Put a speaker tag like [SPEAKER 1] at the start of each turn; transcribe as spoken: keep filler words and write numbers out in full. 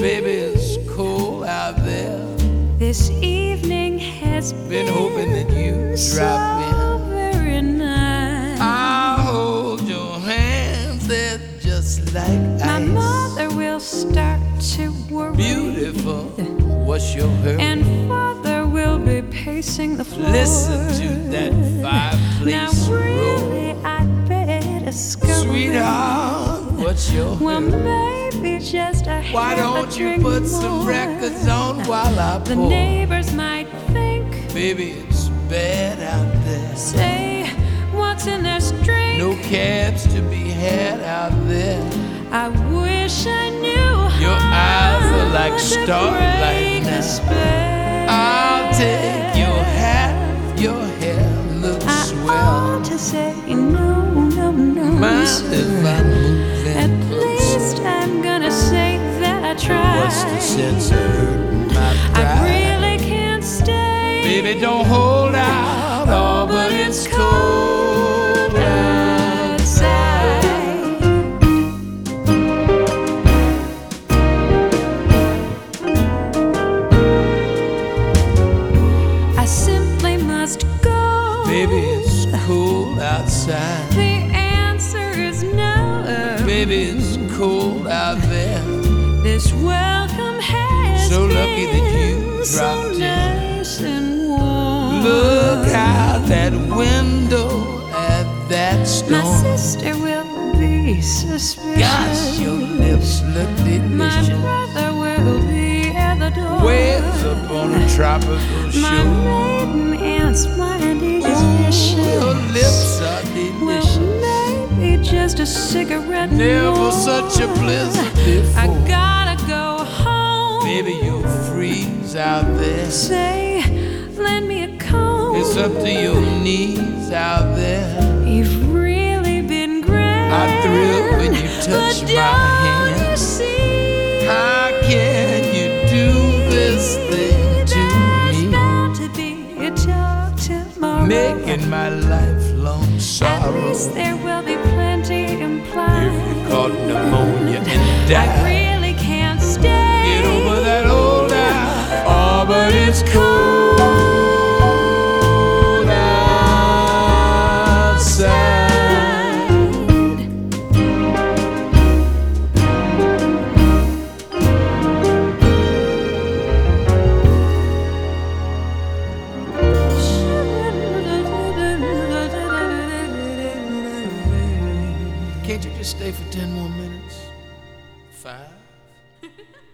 [SPEAKER 1] Baby, it's cold out there.
[SPEAKER 2] This evening has
[SPEAKER 1] Been
[SPEAKER 2] been
[SPEAKER 1] hoping that you drop in.
[SPEAKER 2] so very nice.
[SPEAKER 1] I'll hold your hands, they're just like
[SPEAKER 2] My
[SPEAKER 1] ice.
[SPEAKER 2] mother will start to worry,
[SPEAKER 1] Beautiful, what's your hurry?
[SPEAKER 2] and father will be pacing the floor.
[SPEAKER 1] Listen to that fireplace
[SPEAKER 2] Now
[SPEAKER 1] roar.
[SPEAKER 2] really I'd better scurry.
[SPEAKER 1] Sweetheart, what's your
[SPEAKER 2] Well,
[SPEAKER 1] hurry?
[SPEAKER 2] maybe just a
[SPEAKER 1] Why
[SPEAKER 2] half a
[SPEAKER 1] don't you
[SPEAKER 2] drink
[SPEAKER 1] put some
[SPEAKER 2] more.
[SPEAKER 1] records on while I
[SPEAKER 2] The
[SPEAKER 1] pour?
[SPEAKER 2] neighbors might think,
[SPEAKER 1] Baby, it's bad out there.
[SPEAKER 2] say, what's in their drink?
[SPEAKER 1] No cabs to be had out there.
[SPEAKER 2] I wish I knew
[SPEAKER 1] Your
[SPEAKER 2] how
[SPEAKER 1] eyes are like
[SPEAKER 2] to
[SPEAKER 1] starlight
[SPEAKER 2] break the
[SPEAKER 1] now.
[SPEAKER 2] spell.
[SPEAKER 1] I'll take your hat, your hair looks
[SPEAKER 2] I
[SPEAKER 1] swell.
[SPEAKER 2] ought to say no, no, no,
[SPEAKER 1] Mind
[SPEAKER 2] sir.
[SPEAKER 1] if I move in
[SPEAKER 2] At
[SPEAKER 1] close?
[SPEAKER 2] least I'm gonna say that I tried.
[SPEAKER 1] What's the sense of hurting my
[SPEAKER 2] I
[SPEAKER 1] pride?
[SPEAKER 2] really can't stay.
[SPEAKER 1] Baby, don't hold out, oh, but it's cold outside.
[SPEAKER 2] I simply must go.
[SPEAKER 1] Baby, it's cold outside.
[SPEAKER 2] The answer is no.
[SPEAKER 1] Baby, it's cold out there.
[SPEAKER 2] This welcome has
[SPEAKER 1] So lucky that you
[SPEAKER 2] been so
[SPEAKER 1] dropped in.
[SPEAKER 2] nice and warm.
[SPEAKER 1] Look out that window at that
[SPEAKER 2] My
[SPEAKER 1] storm.
[SPEAKER 2] sister will be suspicious.
[SPEAKER 1] Gosh, your lips look
[SPEAKER 2] My
[SPEAKER 1] delicious.
[SPEAKER 2] brother will be at the door.
[SPEAKER 1] Waves up on a tropical
[SPEAKER 2] My
[SPEAKER 1] shore.
[SPEAKER 2] maiden aunt's mighty
[SPEAKER 1] Ooh, your
[SPEAKER 2] delicious.
[SPEAKER 1] lips are
[SPEAKER 2] Well,
[SPEAKER 1] delicious.
[SPEAKER 2] maybe just a cigarette
[SPEAKER 1] Never
[SPEAKER 2] more.
[SPEAKER 1] such a blizzard
[SPEAKER 2] I
[SPEAKER 1] before.
[SPEAKER 2] gotta go home.
[SPEAKER 1] Baby, you'll freeze out there.
[SPEAKER 2] Say, lend me a comb.
[SPEAKER 1] It's up to your knees out there.
[SPEAKER 2] You've really been great.
[SPEAKER 1] I thrill when you touch
[SPEAKER 2] but
[SPEAKER 1] my
[SPEAKER 2] don't
[SPEAKER 1] hand.
[SPEAKER 2] You see,
[SPEAKER 1] How can you do this thing to
[SPEAKER 2] there's
[SPEAKER 1] me?
[SPEAKER 2] bound to be a talk tomorrow.
[SPEAKER 1] Making my lifelong
[SPEAKER 2] At
[SPEAKER 1] sorrow.
[SPEAKER 2] least there will be plenty implied.
[SPEAKER 1] If you caught pneumonia and
[SPEAKER 2] I
[SPEAKER 1] died,
[SPEAKER 2] really can't stay.
[SPEAKER 1] get over that old eye. Oh, but it's cold outside. Can't you just stay for ten more minutes? Five?